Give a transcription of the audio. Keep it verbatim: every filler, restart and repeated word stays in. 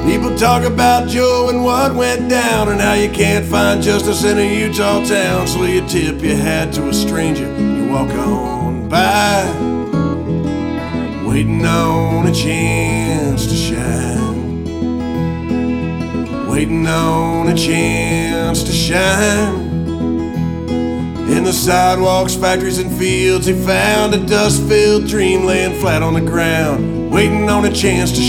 People talk about Joe and what went down, and how you can't find justice in a Utah town. So you tip your hat to a stranger, you walk on by, waiting on a chance to shine, waiting on a chance to shine. In the sidewalks, factories, and fields, he found a dust-filled dream laying flat on the ground, waiting on a chance to